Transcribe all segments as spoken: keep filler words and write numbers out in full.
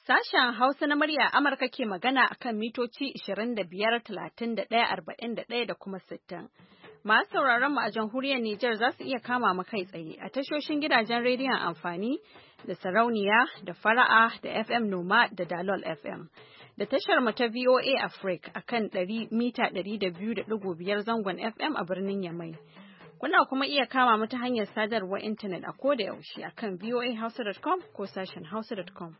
Sashen Hausa na murya Amurka ke magana a kan mitoci ashirin da biyar, talatin da ɗaya, arba'in da ɗaya da kuma sittin. Masu sauraron mu a jamhuriyar Nijar za su iya kama mu kai tsaye a tashoshin gidajen rediyon amfani da sarauniya da fara'a da F M Noma da Dalol F M. Da tashar mu ta V O A Africa a kan mita ɗari da biyu da ɗigo biyar zangon F M a birnin Yamai. Kuna kuma iya kama mu ta hanyar sadarwar intanet a koda yaushe a kan v o a hausa dot com ko sashen hausa dot com.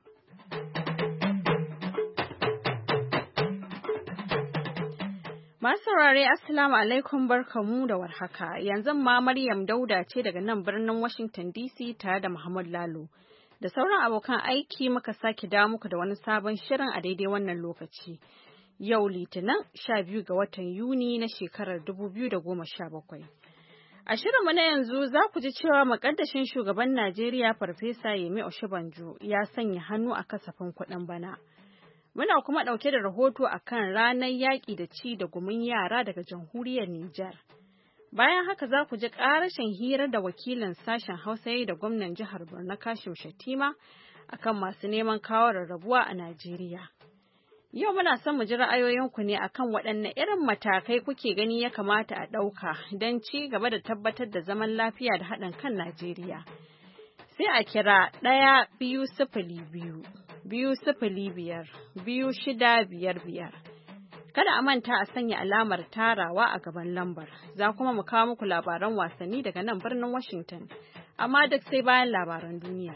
Masu saurare Assalamu alaikum barkamu da warhaka. Yanzu ma Maryam Dauda ce daga nan birnin Washington D C tare da Muhammad Lalo. Da sauran abokan aiki muka sake dawo muku da wani sabon shirin a daidai wannan lokaci. Yau Litinin sha biyu ga watan Yuni na shekarar dubu biyu da goma sha bakwai. A shirinmu na yanzu za ku ji cewa makaddashin shugaban Najeriya Farfesa Yemi Oshibanjo ya sanya hannu a kasafin kuɗin bana. Muna kuma ɗauke da rahoto a kan ranar yaƙi da ci da gumin yara daga jamhuriyar Nijar. Bayan haka za ku ji ƙarashin hirar da wakilin sashen Hausa ya yi da gwamnan jihar Borno Kashim Shettima a kan masu neman kawo rarrabuwa a Najeriya. Yau muna son mu ji ra'ayoyinku ne akan waɗanne irin matakai kuke gani ya kamata a ɗauka don ci gaba da tabbatar da zaman lafiya da haɗin kan Najeriya. Sai a kira ɗaya biyu sifili biyu, biyu sifili biyar, biyu shida biyar biyar. Kada a manta a sanya alamar tarawa a gaban lambar. Za kuma mu kawo muku labaran wasanni daga nan birnin Washington, amma duk sai bayan labaran duniya.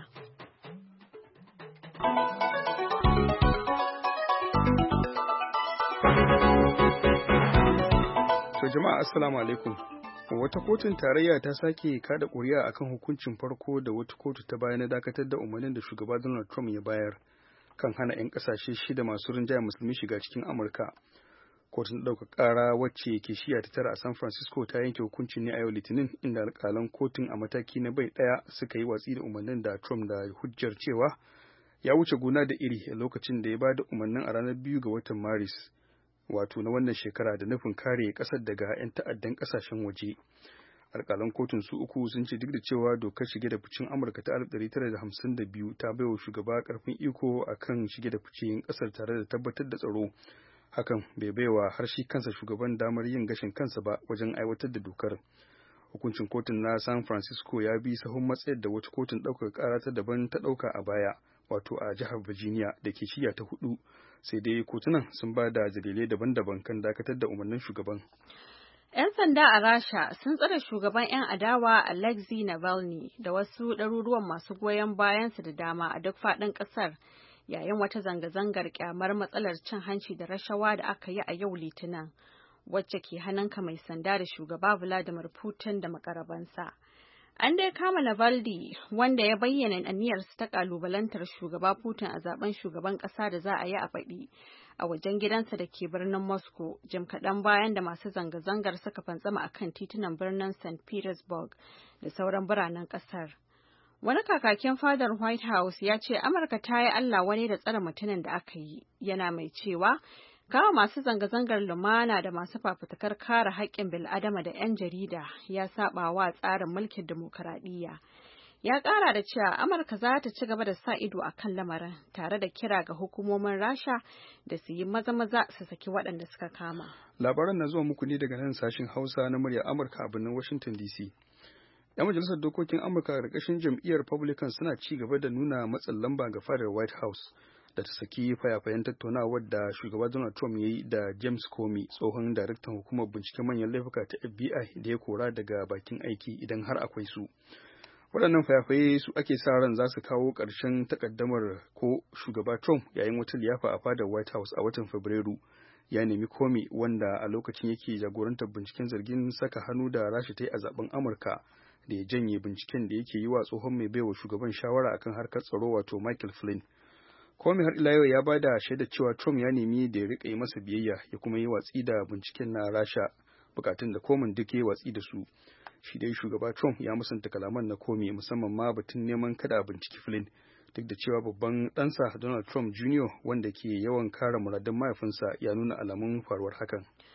To jama'a assalamu alaikum. Wata kotun tarayya ta sake kada ƙuri'a akan hukuncin farko da wata kotu ta bayar na dakatar da umarnin da shugaba Donald Trump ya bayar kan hana 'yan ƙasashe shida masu rinjaya musulmi shiga cikin Amurka. Kotun ɗaukar ƙara wacce ke shiya ta tara a San Francisco ta yanke hukuncin ne a yau Litinin, inda alƙalan kotun a mataki na bai ɗaya suka yi watsi da umarnin da Trump da hujjar cewa ya wuce gona da iri a lokacin da ya ba da umarnin a ranar biyu ga watan Maris. Wato na wannan shekara da nufin kare kasar daga 'yan ta'addan kasashen waje. Alƙalan kotun su uku sun ce duk da cewa dokar shige da ficen Amurka ta alif ɗari tara da hamsin da biyu ta baiwa shugaba karfin iko akan shige da ficen kasar tare da tabbatar da tsaro, hakan bai baiwa har shi kansa shugaban damar yin gashin kansa ba wajen aiwatar da dokar. Hukuncin kotun na San Francisco ya bi sahun matsayar da wata kotun ɗaukar ƙara ta daban ta ɗauka a baya, wato a jihar Virginia da ke shiya ta hudu. Sai dai kotunan sun ba da dalilai daban-daban kan dakatar da umarnin shugaban. 'Yan sanda a Rasha sun tsare shugaban 'yan adawa Alexei Navalny da wasu ɗaruruwan masu goyon bayansa da dama a duk faɗin ƙasar yayin wata zanga-zangar kyamar matsalar cin hanci da rashawa da aka yi a yau Litinin, wacce ke hannunka mai sanda da shugaba Vladimir Putin da makarabansa. An dai kama Navalny, wanda ya bayyana aniyarsa ta kalubalantar shugaba Putin a zaben shugaban ƙasa da za a yi a baɗi a wajen gidansa da ke birnin Moscow, jim kaɗan bayan da masu zanga-zangar suka fantsama a kan titunan birnin Saint Petersburg da sauran biranen ƙasar. Wani kakakin fadar White House ya ce Amurka ta yi Allah wani da tsare mutumin da aka yi, yana mai cewa kawo masu zanga-zangar lumana da masu fafutukar kare haƙƙin bil'adama da 'yan jarida ya saba wa tsarin mulkin dimokuraɗiyya. Ya ƙara da cewa Amurka za ta ci gaba da sa ido a kan lamarin tare da kira ga hukumomin Rasha da su yi maza-maza su saki waɗanda suka kama. Labaran na zuwa muku ne daga nan sashen Hausa na murya Amurka a birnin Washington D C. 'Yan majalisar dokokin Amurka a ƙarƙashin jam'iyyar Republican suna ci gaba da nuna matsin lamba ga fadar White House da ta saki fayafayen tattaunawar da shugaba Donald Trump ya yi da James Comey, tsohon daraktan hukumar binciken manyan laifuka ta F B I da ya kora daga bakin aiki idan har akwai su. Waɗannan fayafaye su ake sa ran za su kawo ƙarshen takaddamar ko shugaba Trump yayin wata liyafa a fadar White House a watan Fabrairu ya nemi Comey, wanda a lokacin yake jagorantar binciken zargin saka hannu da Rasha ta yi a zaben Amurka, da ya janye binciken da yake yi wa tsohon mai baiwa shugaban shawara akan harkar tsaro wato Michael Flynn. Comey har ila yau ya ba da shaida cewa Trump ya nemi da ya rika yi masa biyayya ya kuma yi watsi da binciken na Rasha, bukatun da Comey duk ya watsi da su. Shi dai shugaba Trump ya musanta kalaman na Comey, musamman ma batun neman kada a binciki Flynn, duk da cewa babban ɗansa Donald Trump Junior wanda ke yawan kare muradun mahaifinsa ya nuna alamun faruwar hakan.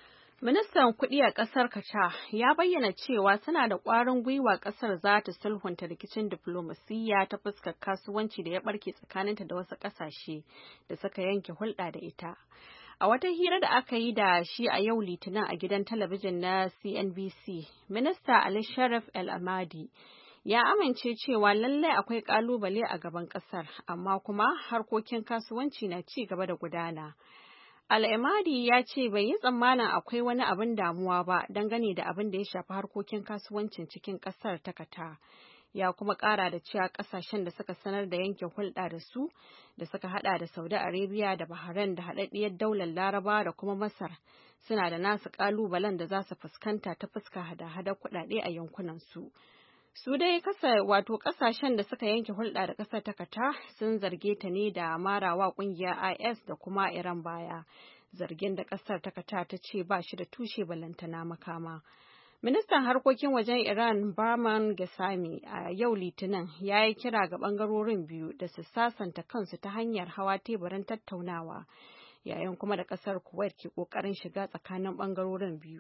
Ministan kuɗi a ƙasar Qatar ya bayyana cewa suna da ƙwarin gwiwa ƙasar za ta sulhunta rikicin diflomasiyya ta fuskar kasuwanci da ya ɓarke tsakaninta da wasu ƙasashe da suka yanke hulɗa da ita. A wata hira da aka yi da shi a yau Litinin a gidan talabijin na C N B C, Minista Ali Sharaf El Ahmadi ya amince cewa lallai akwai ƙalubale a gaban ƙasar, amma kuma harkokin kasuwanci na ci gaba da gudana. Al-Ahmadi ya ce bai yi tsammanin akwai wani abin damuwa ba dangane da abin da ya shafi harkokin kasuwancin cikin ƙasar ta Qatar. Ya kuma ƙara da cewa ƙasashen da suka sanar da yanke hulɗa da su da suka haɗa da Saudi Arabia da Bahrain da haɗaɗɗiyar daular Laraba da kuma Masar suna da nasu ƙalubalen da za su fuskanta ta fuska hada-hadar kuɗaɗe a yankunansu. Su dai kasa wato ƙasashen da suka yanke hulɗa da ƙasar ta Qatar sun zarge ta ne da marawa ƙungiyar I S da kuma Iran baya, zargin da ƙasar ta Qatar ta ce ba shi da tushe balantana makama. Ministan harkokin wajen Iran Barman Ghasemi a yau Litinin ya yi kira ga ɓangarorin biyu da su sasanta kansu ta hanyar hawa teburin tattaunawa, yayin kuma da ƙasar Kuwait ke ƙoƙarin shiga tsakanin ɓangarorin biyu.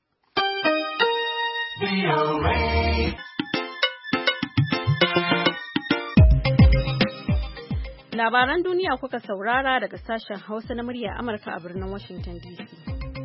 Labaran duniya kuka saurara daga sashen Hausa na murya Amurka a birnin Washington D C.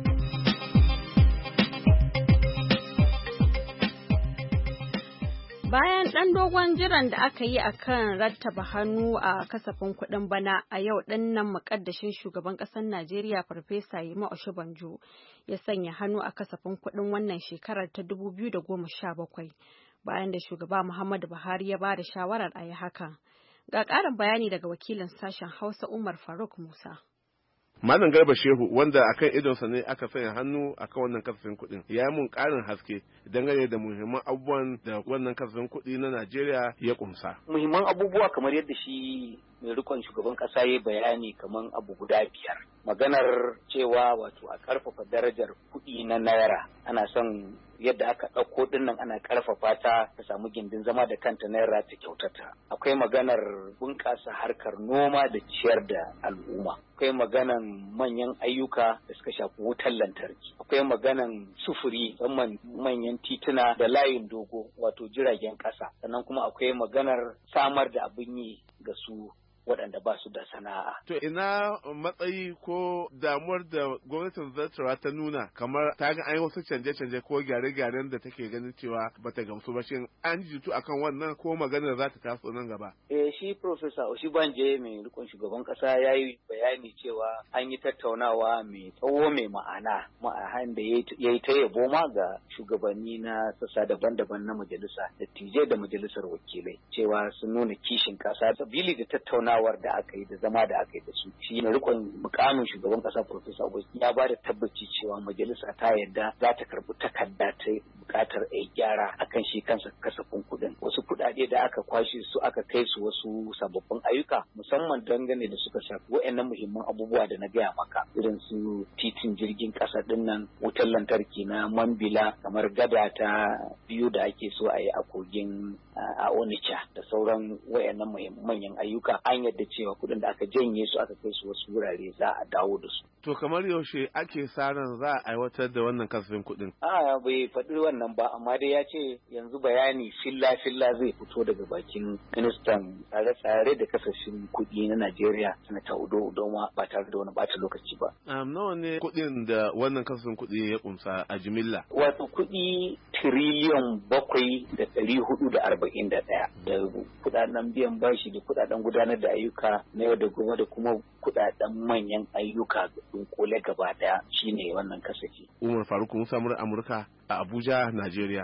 Bayan ɗan dogon jiran da aka yi a kan rattaba hannu a kasafin kuɗin bana a yau ɗin nan muƙaddashin shugaban ƙasar Najeriya Farfesa Yemi Osibanjo ya sanya hannu a kasafin kuɗin wannan shekarar ta dubu biyu da goma sha bakwai bayan da shugaba Muhammadu Buhari ya ba da shawarar a yi hakan. Ga ƙarin bayani daga wakilin sashen Hausa Umar Faruk Musa. Malam Garba Shehu wanda akan idonsa ne aka sanya hannu akan wannan kasafin kuɗin ya yi mun ƙarin haske dangane da muhimman abubuwan da wannan kasafin kuɗi na Najeriya ya ƙumsa. Muhimman abubuwa kamar yadda shi mai rikon shugaban ƙasa ya bayani kamar abu guda biyar. Maganar cewa wato a ƙarfafa darajar kuɗi na naira, ana son yadda aka ɗauko ɗin nan ana ƙarfafa ta ta samu gindin zama da kanta naira ta kyautata. Akwai maganar bunƙasa harkar noma da ciyar da al'umma. Akwai maganan manyan ayyuka da suka shafi wutar lantarki. Akwai maganan sufuri, musamman manyan tituna da layin dogo wato jiragen ƙasa. Sannan kuma akwai maganar samar da abin yi ga su waɗanda ba su da sana'a. To ina matsayi ko damuwar da gwamnatin zartarwa ta nuna kamar ta ga an yi wasu canje-canje ko gyare-gyaren da take ganin cewa bata gamsu ba, shin an jitu akan wannan ko maganar za ta taso nan gaba? Eh shi Profesa Oshibanje mai rikon shugaban kasa ya yi bayani cewa an yi tattaunawa mai tsawo mai ma'ana ma'ahan da ya yi ta yabo ma ga shugabanni na sassa daban-daban na majalisa da tije da majalisar wakilai cewa sun nuna kishin kasa sabili da tattaunawa da aka yi da zama da aka yi da su. Shi ne rikon mukamin shugaban kasa Profesa Ogosi ya ba da tabbaci cewa majalisa ta yarda za ta karbi takarda ta bukatar a gyara akan shi kansa kasafin kuɗin. Wasu kuɗaɗe da aka kwashe su aka kai su wasu sababbin ayyuka musamman dangane da suka shafi wa'annan muhimman abubuwa da na gaya maka irin su titin jirgin ƙasa ɗin nan, wutar lantarki na Mambila, kamar gada ta biyu da ake so a yi a kogin a Onitsha da sauran wa'annan manyan ayyuka. An yadda cewa kuɗin da aka janye su aka kai su wasu wurare za a dawo da su. To kamar yaushe ake sa ran za a aiwatar da wannan kasafin kuɗin? A bai faɗi wannan ba, amma dai ya ce yanzu bayani filla-filla zai fito daga bakin ministan tsare-tsare da kasafin kuɗi na Najeriya, Sanata Udo Udoma, ba tare da wani ɓata lokaci ba. Um, nawa ne kuɗin da wannan kasafin kuɗi ya kumsa a jimilla? Wato kuɗi tiriliyon bakwai da ɗari hudu da arba'in da ɗaya da kuɗaɗen biyan bashi da kuɗaɗen gudanar da ayyuka na yau da gobe da kuma kuɗaɗen manyan ayyuka dunkule gaba ɗaya shine wannan kasafi. Umar Faruk Musa Amurka a Abuja, Najeriya.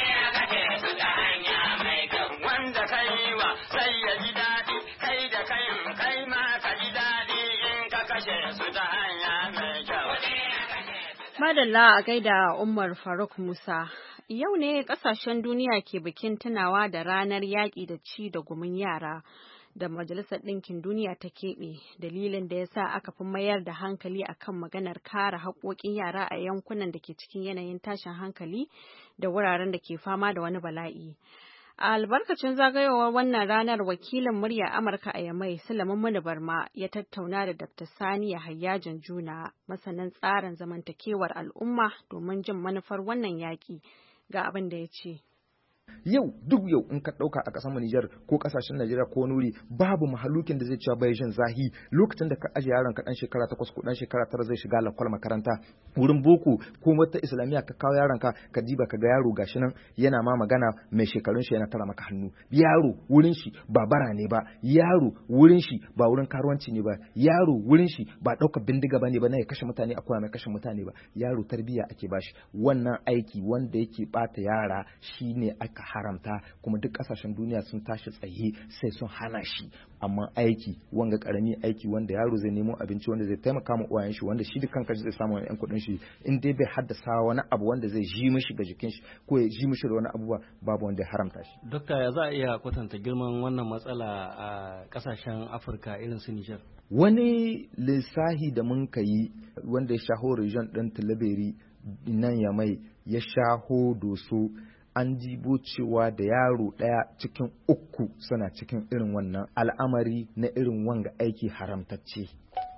Wanda kai wa sai ya ji daɗi, kai da kayan kai ma ka ji daɗi in ka kashe su ta hanya mai kyau. Madalla a gaida Umar Faruk Musa. Yau ne kasashen duniya ke bikin tunawa da ranar yaƙi da ci da gumin yara da Majalisar Ɗinkin Duniya ta keɓe, dalilin da ya sa aka fi mayar da hankali akan maganar kare haƙoƙin yara a yankunan da ke cikin yanayin tashin hankali da wuraren da ke fama da wani bala'i. A albarkacin zagayowar wannan ranar wakilin murya Amurka a Yamai Sulaiman Muni Barma ya tattauna da Doctor Sani Yahaya Janjuna masanin tsarin zamantakewar al'umma domin jin manufar wannan yaƙi ga abin da ya ce. Yau duk yau in ka ɗauka a ƙasar Nijar ko ƙasashen Najeriya ko nuri babu mahalukin da zai cewa bai jin zahi lokacin da ka aje yaron ka ɗan shekara takwas ko ɗan shekara tara zai shiga lakwal makaranta wurin boko ko wata islamiyya ka kawo yaron ka ka diba ka ga yaro gashi nan yana ma magana mai shekarun shi yana tara maka hannu. Yaro wurin shi ba bara ne ba, yaro wurin shi ba wurin karuwanci ne ba, yaro wurin shi ba ɗaukar bindiga ba ne ba na ya kashe mutane a koya mai kashe mutane ba, yaro tarbiyya ake bashi. Wannan aiki wanda yake bata yara shine aka haramta kuma duk kasashen duniya sun tashi tsaye sai sun hana shi. Amma aiki wanga karami aiki wanda yaro zai nemo abinci wanda zai taimaka ma uwayen shi wanda shi da kanka zai samu yan kudin shi in dai bai haddasa wani abu wanda zai ji mishi ga jikin shi ko ya ji mishi da wani abubuwa babu wanda ya haramta shi. Dokta, ya za a iya kwatanta girman wannan matsala a kasashen Afirka irin su Nijar? Wani lissahi da mun kai wanda ya shaho region din Tilaberi nan ya mai ya shaho Doso an jibo cewa da yaro ɗaya cikin uku suna cikin irin wannan al'amari na irin wanga aiki haramtacce.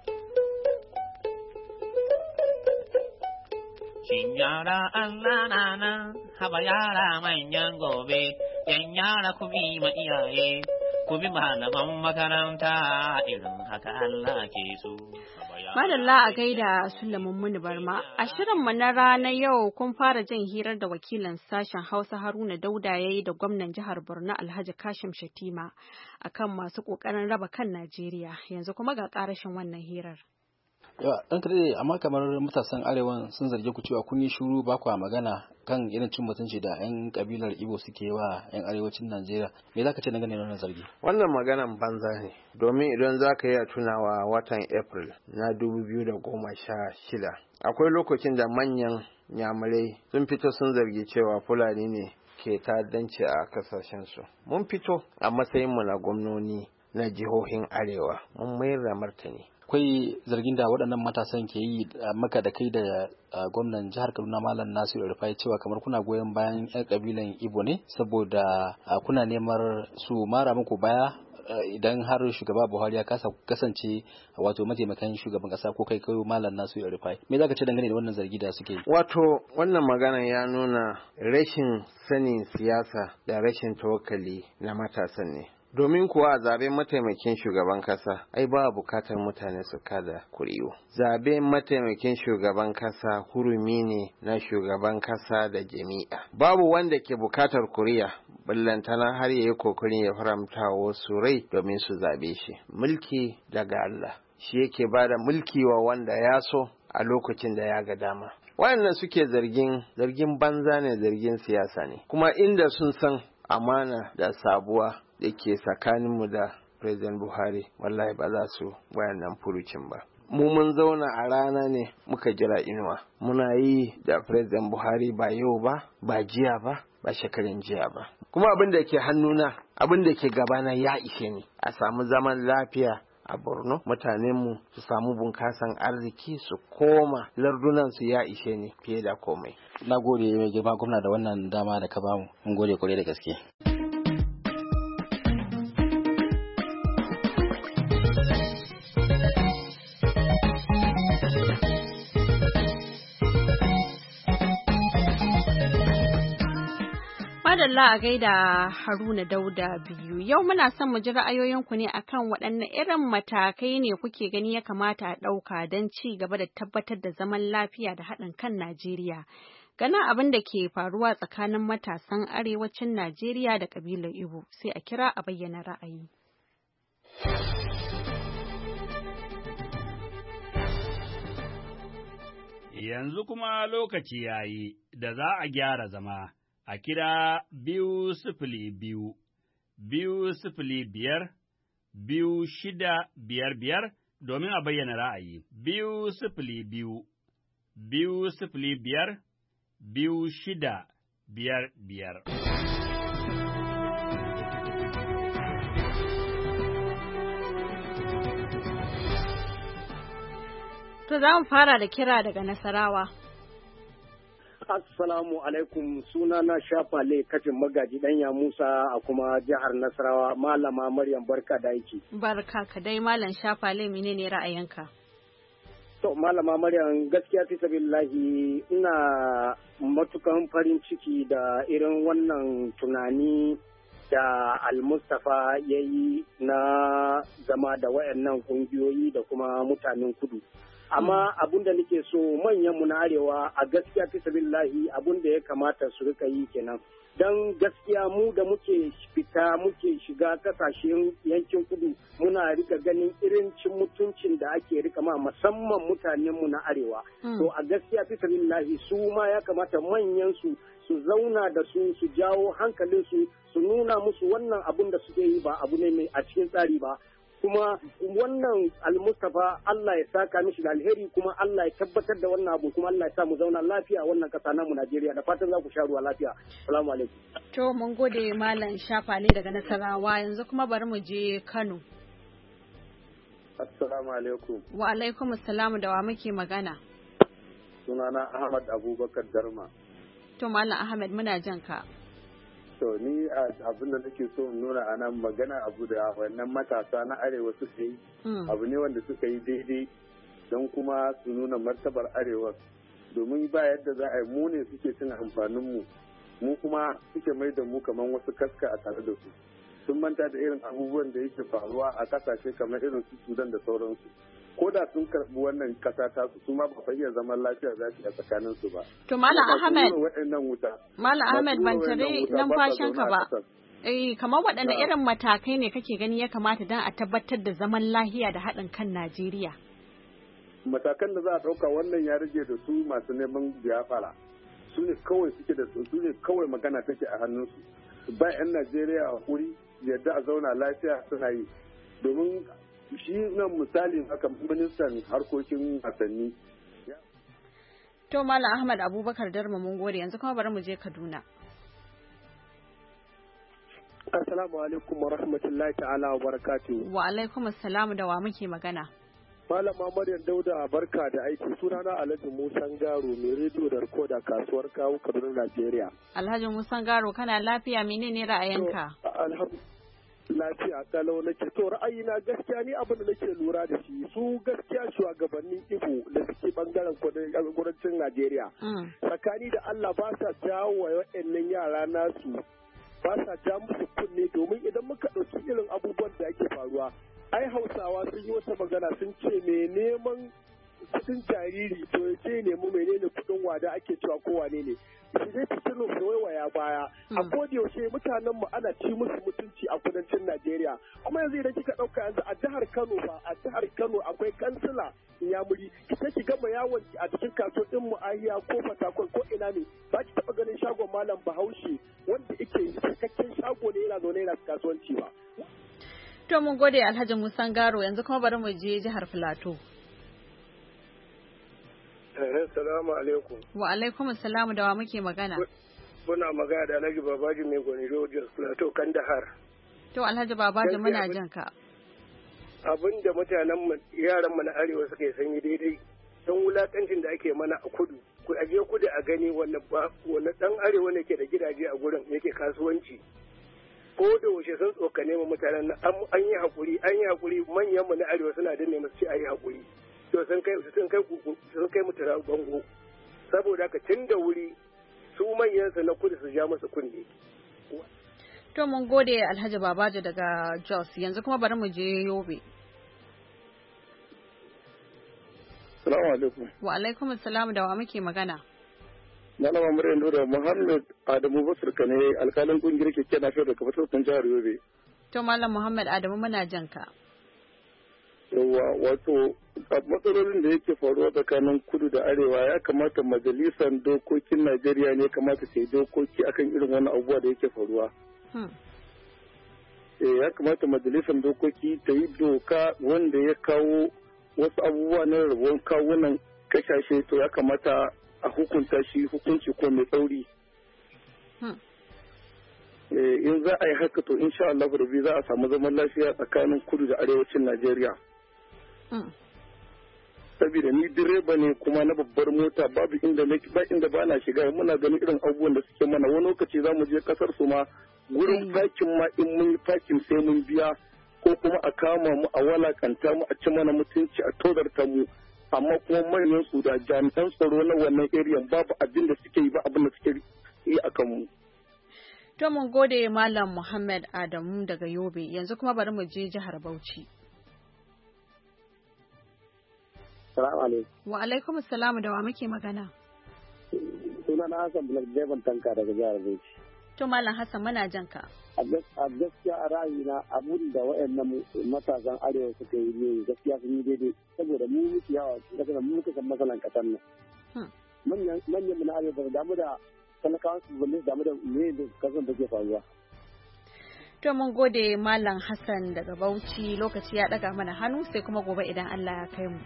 Shin yara Allah na nan haba yara manyan gobe, yan yara ku bi ma iyaye, ku bi malaman makaranta irin haka Allah ke so. Madalla a gaida Sulaiman Muni Barma. A shirinmu na rana yau kun fara jin hirar da wakilin sashen Hausa Haruna Dauda ya yi da gwamnan jihar Borno Alhaji Kashim Shatima akan masu ƙoƙarin raba kan Najeriya. Yanzu kuma ga ƙarashin wannan hirar. Yawa, ɗan kare amma kamar matasan arewan sun zarge ku cewa kun yi shuru ba kwa magana kan irin cin mutunci da 'yan kabilar Igbo suke wa 'yan arewacin Najeriya. Me za ka ce dangane da wannan zargi? Wannan maganan banza ne, domin idan za ka iya tunawa watan April na dubu biyu da goma sha shida, akwai lokacin da manyan nyamurai sun fito sun zargi cewa Fulani ne ke ta'addanci a kasashensu. Mun fito a matsayinmu na gwamnoni na jihohin Arewa, mun mayar da martani. Akwai zargin da waɗannan matasan ke yi maka da kai da gwamnan jihar Kaduna Malam Nasiru Rufai cewa kamar kuna goyon bayan 'yan kabilan Igbo ne saboda kuna neman su mara muku baya idan har shugaba Buhari ya kasa kasance wato mataimakan shugaban kasa ko kai kai Malam Nasiru Rufai. Me zaka ce dangane da wannan zargi da suke yi? Wato wannan magana ya nuna rashin sanin siyasa da rashin tawakkali na matasan ne. Domin kuwa a zaben mataimakin shugaban kasa ai ba bukatar mutane su kada kuri'u. Zaben mataimakin shugaban kasa hurumi ne na shugaban kasa da jami'a. Babu wanda ke bukatar kuri'a ballantana har yayi kokarin ya faramta wasu rai domin su zabe shi. Mulki daga Allah shi yake bada mulki wa wanda ya so a lokacin da ya ga dama. Wayannan suke zargin zargin banza ne, zargin siyasa ne. Kuma inda sun san amana da sabuwa da ke tsakaninmu da President Buhari, wallahi ba za su wayannan furucin ba. Mu mun zauna a rana ne muka jira inuwa. Muna yi da President Buhari ba yau ba, ba jiya ba, ba shekarun jiya ba. Kuma abin da ke hannuna, abin da ke gabana ya ishe ni. A samu zaman lafiya a Borno, mutanenmu su samu bunkasan arziki su koma lardunan su ya ishe ni fiye da komai. Na gode mai girma gwamna da wannan dama da ka bamu. Mun gode kwarai da gaske. Madalla a gaida Haruna Dauda biyu. Yau muna son mu ji ra'ayoyinku ne akan waɗanne irin matakai ne kuke gani ya kamata a ɗauka don ci gaba da tabbatar da zaman lafiya da haɗin kan Najeriya. Ganin abin da ke faruwa tsakanin matasan arewacin Najeriya da ƙabilar Igbo, sai a kira a bayyana ra'ayi. Yanzu kuma lokaci yayi da za a gyara zama. A kira biyu sifili biyu, biyu sifili biyar, biyu shida biyar biyar domin a bayyana ra'ayi. Biyu sifili biyu, biyu sifili biyar, biyu shida biyar biyar. To za mu fara da kira daga Nasarawa. Assalamu alaikum, suna na Shafale kafin magaji ɗanya Musa a kuma jihar Nasarawa. Malama Maryam barka da aiki. Barka ka dai Malam Shafale, menene ra'ayinka? To Malama Maryam, gaskiya fi sabilillahi ina matukan farin ciki da irin wannan tunani da Al-Mustapha ya yi na zama da wayannan kungiyoyi da kuma mutanen kudu. Amma abun da nake so manyanmu na arewa a gaskiya fi sabilillahi abun da ya kamata su rika yi kenan. Don gaskiya mu da muke fita muke shiga kasashen yankin kudu muna rika ganin irin cin mutuncin da ake rika ma musamman mutanenmu na arewa. To a gaskiya fi sabilillahi su ma ya kamata manyan su su zauna da su su jawo hankalin su su nuna musu wannan abun da suke yi ba abu ne mai a cikin tsari ba. Kuma wannan Al-Mustapha Allah ya saka mishi da alheri kuma Allah ya tabbatar da wannan abu kuma Allah ya sa mu zauna lafiya a wannan kasa namu Najeriya da fatan za ku sha ruwa lafiya. Assalamu alaikum. To mun gode Malam Shafale daga Nasarawa, yanzu kuma bari mu je Kano. Assalamu alaikum. Wa alaikum assalam, da wa muke magana? Sunana Ahmad Abubakar Darma. To Malam Ahmad muna jan ka. To ni abin da nake so in nuna a nan magana abu da wannan matasa na arewa suka yi abu ne wanda suka yi daidai don kuma su nuna martabar arewa domin ba yadda za a yi mu ne suke cin amfaninmu mu kuma suke mai da mu kamar wasu kaska a tare da su sun manta da irin abubuwan da yake faruwa a kasashe kamar irin su Sudan da sauransu ko da sun karbi wannan kasa ta su ma ba iya zaman lafiya za su a tsakanin su ba. To Malam Ahmed, Malam Ahmed ban tare numfashin ka ba. Eh kamar waɗanne irin matakai ne kake gani ya kamata don a tabbatar da zaman lafiya da haɗin kan Najeriya? Matakan da za a ɗauka wannan ya rage da su masu neman biyafara. Su ne kawai suke da su ne kawai magana take a hannunsu. Ba 'yan Najeriya a hakuri yadda a zauna lafiya suna yi. Domin shi nan misali haka ministan harkokin wasanni. To Malam Ahmad Abubakar Darma mun gode, yanzu kuma bari mu je Kaduna. Assalamu alaikum wa rahmatullahi ta'ala wa barakatuhu. Wa alaikum assalamu, da wa muke magana? Malama Maryam Dauda barka da aiki, sunana Alhaji Musa Garo mai rediyo da rikoda kasuwar kawo Kaduna Najeriya. Alhaji Musa Garo kana lafiya, menene ra'ayinka? Alhamdulillah. Lafiya kalau nake to ra'ayina gaskiya ni abin da nake lura da shi su gaskiya shugabannin Igbo da suke bangaren kudancin Najeriya tsakani da Allah ba sa jawo wa waɗannan yara nasu ba sa ja musu kunne domin idan muka ɗauki irin abubuwan da ake faruwa ai Hausawa sun yi wata magana sun ce me neman kudin jariri to ya ce nemi menene kudin wada ake cewa ko wane ne su dai fitino su waiwaya baya a koda yaushe mutanen mu ana ci musu mutunci a kudancin Najeriya kuma yanzu idan kika dauka yanzu a jihar Kano fa a jihar Kano akwai kansila Inyamuri kike ki gama yawon a cikin kasuwar mu Ahiya ko Fatakwal ko ina ne ba ki taba ganin shagon Malam Bahaushe wanda yake cikakken shago ne yana zaune yana kasuwanci ba. To mun gode Alhaji Musa Garo, yanzu kuma bari mu je jihar Filato. Assalamu alaikum. Wa alaikum assalamu, da wa muke magana? Muna magana da Alhaji Babaji mai gwani Rogers Plateau Kandahar. To Alhaji Babaji muna jin ka. Abin da mutanen yaran mu na arewa suka yi sanyi daidai don wulakancin da ake mana a kudu. Ku aje kudu a gani wannan ba wannan dan arewa ne ke da gidaje a gurin yake kasuwanci. Ko da washe sun tsokane mu mutanen nan an yi hakuri an yi hakuri manyan mu na arewa suna danne musu ce ayi hakuri. To sun kai sun kai sun kai mutura bango saboda haka tun da wuri su manyan su na kudu su ja musu kunne. To mun gode Alhaji Babaji daga Jos, yanzu kuma bari mu je Yobe. Assalamu alaikum. Wa alaikum assalam, da wa muke magana? Malama Maryam Dauda Muhammad Adamu Basir ne alkalin kungiyar keke na daga Fasotin jihar Yobe. To Malam Muhammad Adamu muna jan ka. Yawwa wato matsalolin da yake faruwa tsakanin kudu da arewa ya kamata majalisar dokokin Najeriya ne kamata ta yi dokoki akan irin wannan abubuwa da yake faruwa. Eh ya kamata majalisar dokoki ta yi doka wanda ya kawo wasu abubuwa na rabuwar kawunan kashashe to ya kamata a hukunta shi hukunci ko mai tsauri. In za a yi haka to insha Allah rabi za a samu zaman lafiya tsakanin kudu da arewacin Najeriya. saboda ni direba ne kuma na babbar mota babu inda ba inda ba na shiga muna ganin irin abubuwan da suke mana wani lokaci za mu je kasar su ma gurin fakin ma in mun yi fakin sai mun biya ko kuma a kama mu a walakanta mu a ci mana mutunci a tozarta mu amma kuma manyan su da jami'an tsaro na wannan area babu abin da suke yi ba abin da suke yi a kanmu. To mun gode Malam Muhammad Adamu daga Yobe yanzu kuma bari mu je jihar Bauchi. Salamu alaikum. Wa alaikum salamu da wa muke magana? Suna na Hassan Black Devon Tanka daga jihar Bauchi. To Malam Hassan muna jan ka. A gaskiya a ra'ayina abun da waɗannan matasan arewa suka yi ne gaskiya sun yi daidai saboda mu muke yawa daga mu muka san matsalan kasar nan. Manyan manyan na arewa ba damu da talakawa su balle damu da me da kasan da ke faruwa. To mun gode Malam Hassan daga Bauchi lokaci ya daga mana hannu sai kuma gobe idan Allah ya kai mu.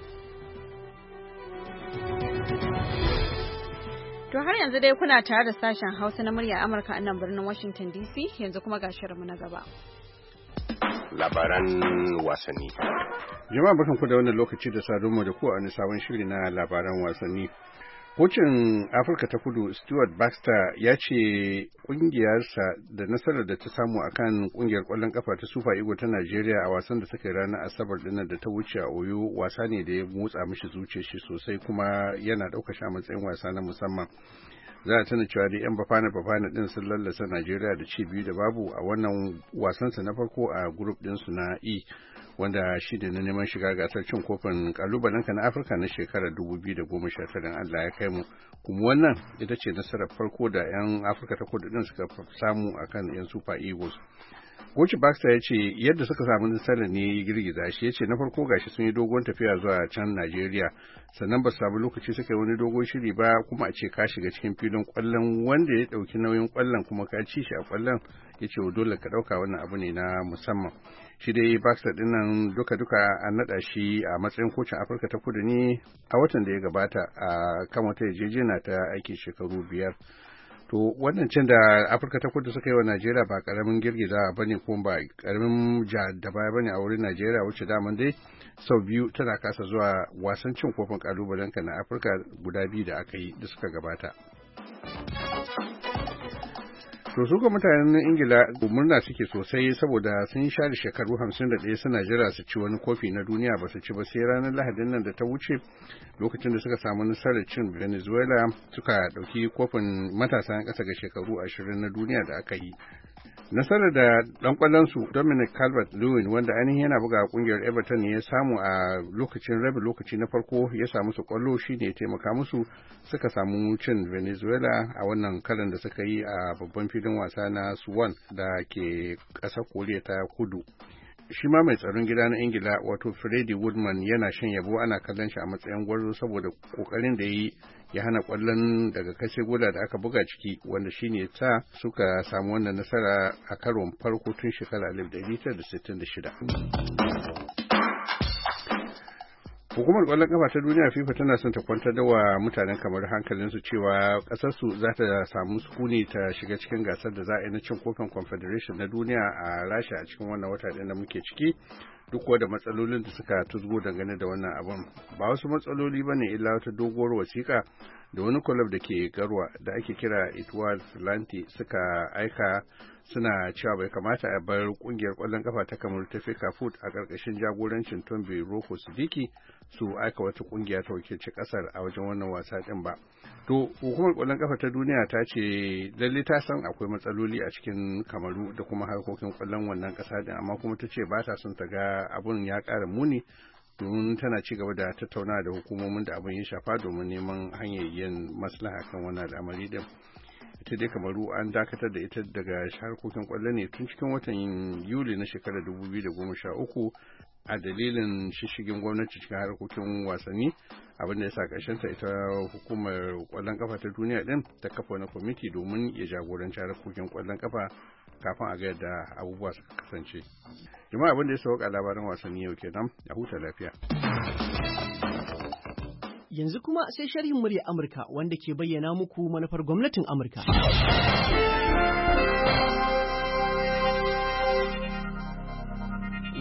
To har yanzu dai kuna tare da sashen Hausa na murya Amurka a nan birnin Washington D C yanzu kuma ga shirinmu na gaba. Labaran wasanni. Jama'a barkanku da wannan lokaci da sadonmu da ku a wani sabon shiri na labaran wasanni. Kocin Afirka ta Kudu Stuart Baxter ya ce kungiyarsa da nasarar da ta samu akan kungiyar kwallon kafa ta Super Eagles ta Najeriya a wasan da suka yi ranar Asabar dinnan da ta wuce a Oyo wasa ne da ya motsa mishi zuciyar shi sosai kuma yana ɗaukar shi a matsayin wasa na musamman. Za a tana cewa da 'yan bafana bafana din sun lallasa Najeriya da ci biyu da babu a wannan wasansa na farko a group ɗinsu na E. wanda shi da na neman shiga gasar cin kofin kalubalenka na Afirka na shekarar dubu biyu da goma sha tara Allah ya kai mu. Kuma wannan ita ce nasarar farko da 'yan Afirka ta kudu din suka samu akan 'yan Super Eagles. Coach Baxter ya ce yadda suka samu nasarar ne ya girgiza shi ya ce na farko gashi sun yi dogon tafiya zuwa can Najeriya sannan ba su samu lokaci suka yi wani dogon shiri ba kuma a ce ka shiga cikin filin kwallon wanda ya dauki nauyin kwallon kuma ka ci shi a kwallon ya ce dole ka dauka wannan abu ne na musamman. Shi dai Baxter din nan duka-duka an naɗa shi a matsayin kocin Afirka ta kudu ne a watan da ya gabata a kan wata yarjejena ta aiki shekaru biyar. To wannan cin da Afirka ta kudu suka yi wa Najeriya ba karamin girgiza ba ne kuma ba karamin ja da baya ba ne a wurin Najeriya wacce daman dai sau biyu tana kasa zuwa wasan cin kofin kalubalenka na Afirka guda biyu da aka yi da suka gabata. To su ga mutanen Ingila murna suke sosai saboda sun share shekaru hamsin da ɗaya suna jira su ci wani kofi na duniya ba su ci ba sai ranar Lahadin nan da ta wuce lokacin da suka samu nasarar cin Venezuela suka ɗauki kofin matasa ƙasa ga shekaru ashirin na duniya da aka yi. Nasarar da ɗan ƙwallonsu Dominic Calvert-Lewin wanda ainihin yana buga ƙungiyar Everton ya samu a lokacin rabi lokaci na farko ya samu su ƙwallo shi ne ya taimaka musu suka samu cin Venezuela a wannan karan da suka yi a babban filin wasa na Swan da ke ƙasar Koriya ta Kudu. Shi ma mai tsaron gida na Ingila wato Freddie Woodman yana shan yabo ana kallon shi a matsayin gwarzo saboda kokarin da yi ya hana kwallon daga kashe gola da aka buga ciki wanda shine ta suka samu wannan nasara a karon farko tun shekarar alif ɗari tara da sittin da shida. Hukumar ƙwallon ƙafa ta duniya FIFA tana son ta kwantar da wa mutanen kamar hankalinsu cewa ƙasarsu za ta samu sukuni ta shiga cikin gasar da za a yi na cin kofin Confederation na duniya a Rasha a cikin wannan wata ɗin da muke ciki duk da matsalolin da suka tuzgo dangane da wannan abin. Ba wasu matsaloli ba ne illa wata doguwar wasiƙa da wani kwalab da ke Garwa da ake kira Etoile Atlanti suka aika suna cewa bai kamata a bar kungiyar kwallon kafa ta kamar ta Fika Food a ƙarƙashin jagorancin Tombe Roko Sidiki su aika wata kungiya ta wakilci ƙasar a wajen wannan wasa ɗin ba. To hukumar kwallon kafa ta duniya ta ce lalle ta san akwai matsaloli a cikin Kamaru da kuma harkokin kwallon wannan ƙasa ɗin amma kuma ta ce ba ta son ta ga abun ya ƙara muni domin tana ci gaba da tattaunawa da hukumomin da abin ya shafa domin neman hanyar yin maslaha kan wannan al'amari din. Ita dai Kamaru an dakatar da ita daga harkokin kwallo ne tun cikin watan Yuli na shekarar dubu biyu da goma sha uku a dalilin shishigin gwamnati cikin harkokin wasanni abin da ya sa ta ita hukumar kwallon kafa ta duniya din ta kafa wani kwamiti domin ya jagoranci harkokin kwallon kafa kafin a ga yadda abubuwa suka kasance. Jama'a abin da ya sauka labaran wasanni yau kenan a huta lafiya. Yanzu kuma sai sharhin murya Amurka wanda ke bayyana muku manufar gwamnatin Amurka.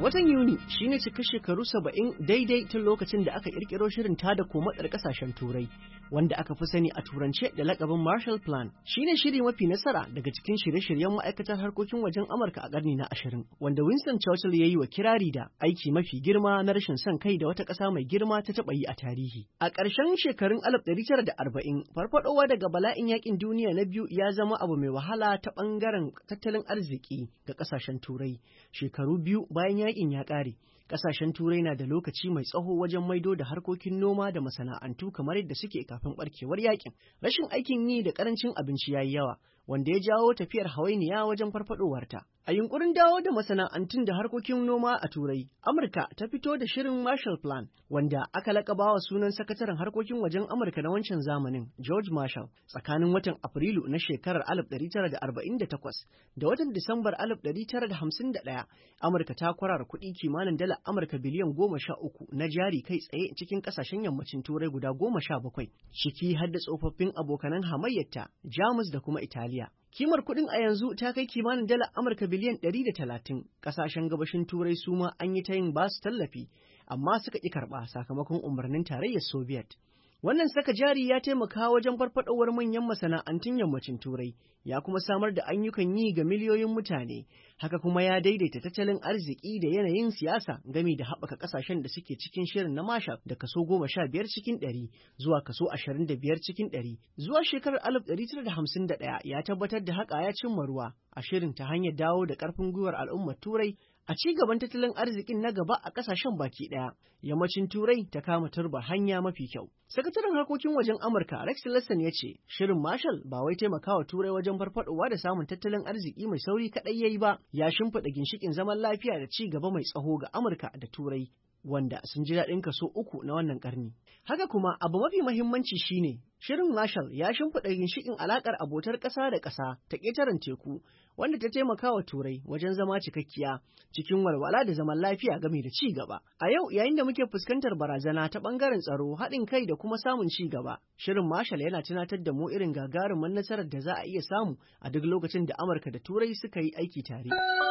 Watan Yuni shine cika shekaru saba'in daidai tun lokacin da aka kirkiro shirin tada komatsar kasashen Turai, wanda aka fi sani a turance da lakabin Marshall Plan. Shine shiri mafi nasara daga cikin shirye-shiryen ma'aikatar harkokin wajen Amurka a ƙarni na ashirin, wanda Winston Churchill ya yi wa kirari da aiki mafi girma na rashin son kai da wata ƙasa mai girma ta taɓa yi a tarihi. A ƙarshen shekarun alif ɗari tara da arba'in, farfadowa daga bala'in yakin duniya na biyu ya zama abu mai wahala ta ɓangaren tattalin arziki ga ƙasashen Turai. Shekaru biyu bayan yakin ya ƙare, ƙasashen Turai na da lokaci mai tsaho wajen maido da harkokin noma da masana'antu kamar yadda suke kafin barkewar yakin. Rashin aikin yi da ƙarancin abinci yayi yawa, wanda ya jawo tafiyar hawainiya wajen farfadowarta. A yunkurin dawo da masana'antun da harkokin noma a Turai, Amurka ta fito da shirin Marshall Plan, wanda aka lakaba wa sunan sakataren harkokin wajen Amurka na wancan zamanin, George Marshall, tsakanin watan Afrilu na shekarar alif ɗari tara da arba'in da takwas da watan Disambar alif ɗari tara da hamsin da ɗaya. Amurka ta kwarara kuɗi kimanin dala Amurka biliyan goma sha uku na jari kai tsaye cikin ƙasashen yammacin Turai guda goma sha bakwai, ciki har da tsofaffin abokanan hamayyarta, Jamus da kuma Italiya. Kimar kuɗin a yanzu ta kai kimanin dala Amurka biliyan ɗari da talatin. Ƙasashen gabashin Turai su ma an yi ta yin basu tallafi, amma suka ƙi karɓa sakamakon umarnin tarayyar Soviet. Wannan saka jari ya taimaka wajen farfadowar manyan masana'antun yammacin Turai, ya kuma samar da ayyukan yi ga miliyoyin mutane, haka kuma ya daidaita tattalin arziki da yanayin siyasa gami da haɓaka ƙasashen da suke cikin shirin na Marshall da kaso goma sha biyar cikin ɗari zuwa kaso ashirin da biyar cikin ɗari. Zuwa shekarar alif ɗari tara da hamsin da ɗaya ya tabbatar da haka ya cimma ruwa a shirin ta hanyar dawo da ƙarfin gwiwar al'ummar Turai a ci gaban tattalin arzikin na gaba a ƙasashen baki ɗaya. Yammacin Turai ta kama turba hanya mafi kyau. Sakataren harkokin wajen Amurka Rex Tillerson ya ce, shirin Marshall ba wai taimakawa Turai wajen farfadowa da samun tattalin arziki mai sauri kaɗai yayi ba, ya shimfiɗa ginshiƙin zaman lafiya da ci gaba mai tsaho ga Amurka da Turai, wanda sun ji daɗin kaso uku na wannan ƙarni. Haka kuma abu mafi mahimmanci shine shirin Marshall ya shimfiɗa ginshiƙin alaƙar abotar ƙasa da ƙasa ta ƙetaren teku, wanda ta taimaka wa Turai wajen zama cikakkiya cikin walwala da zaman lafiya game da ci gaba. A yau yayin da muke fuskantar barazana ta ɓangaren tsaro, haɗin kai da kuma samun ci gaba, shirin Marshall yana tunatar da mu irin gagarumin nasarar da za a iya samu a duk lokacin da Amurka da Turai suka yi aiki tare.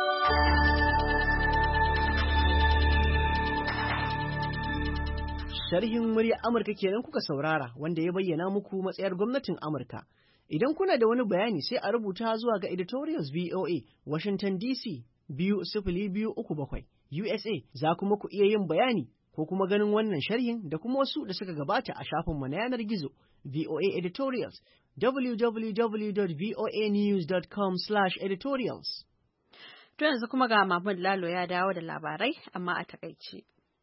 Sharhin murya Amurka kenan kuka saurara, wanda ya bayyana muku matsayar gwamnatin Amurka. Idan kuna da wani bayani sai a rubuta zuwa ga editorials V O A, Washington D C biyu sifili biyu uku bakwai, U S A. Za kuma ku iya yin bayani ko kuma ganin wannan sharhin da kuma wasu da suka gabata a shafinmu na yanar gizo V O A editorials, w w w dot voa news dot com slash editorials. To yanzu kuma ga Mahmud Lalo ya dawo da labarai amma a takaice.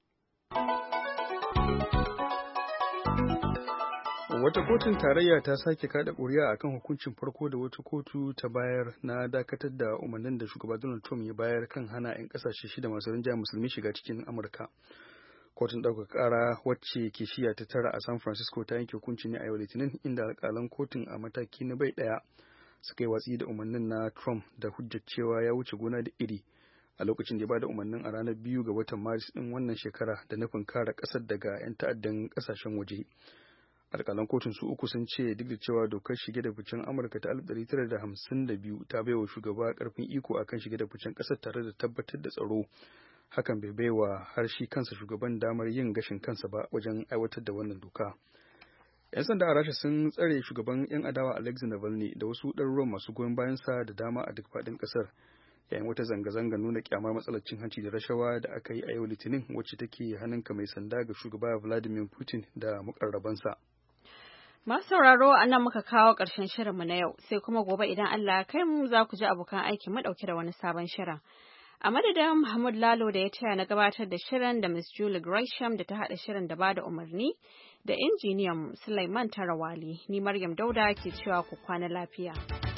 Wata kotun tarayya ta sake kada ƙuri'a akan hukuncin farko da wata kotu ta bayar na dakatar da umarnin da shugaba Donald Trump ya bayar kan hana 'yan ƙasashe shida masu rinjaye musulmi shiga cikin Amurka. Kotun ɗaukar ƙara wacce ke shiya ta tara a San Francisco ta yanke hukunci ne a yau Litinin, inda alƙalan kotun a mataki na bai ɗaya suka yi watsi da umarnin na Trump da hujjar cewa ya wuce gona da iri a lokacin da ya bada umarnin a ranar biyu ga watan Maris ɗin wannan shekara da nufin kare ƙasar daga 'yan ta'addan ƙasashen waje. Alƙalan kotun su uku sun ce duk da cewa dokar shige da ficen Amurka ta alif ɗari tara da hamsin da biyu ta baiwa shugaba ƙarfin iko akan shige da ficen ƙasar tare da tabbatar da tsaro, hakan bai baiwa har shi kansa shugaban damar yin gashin kansa ba wajen aiwatar da wannan doka. 'Yan sanda a Rasha sun tsare shugaban 'yan adawa Alexei Navalny da wasu ɗaruruwan masu goyon bayansa da dama a duk faɗin ƙasar, yayin wata zanga-zanga nuna kyamar matsalar cin hanci da rashawa da aka yi a yau Litinin, wacce take hannunka mai sanda ga shugaba Vladimir Putin da mukarrabansa. Masu sauraro a nan muka kawo ƙarshen shirinmu na yau, sai kuma gobe idan Allah ya kai mu za ku ji abokan aiki mu ɗauke da wani sabon shirin. A madadin Muhammad Lalo da ya taya na gabatar da shirin da Miss Julie Gresham da ta haɗa shirin da bada umarni da injiniyan Sulaiman Tarawali, ni Maryam Dauda ke cewa ku kwana lafiya.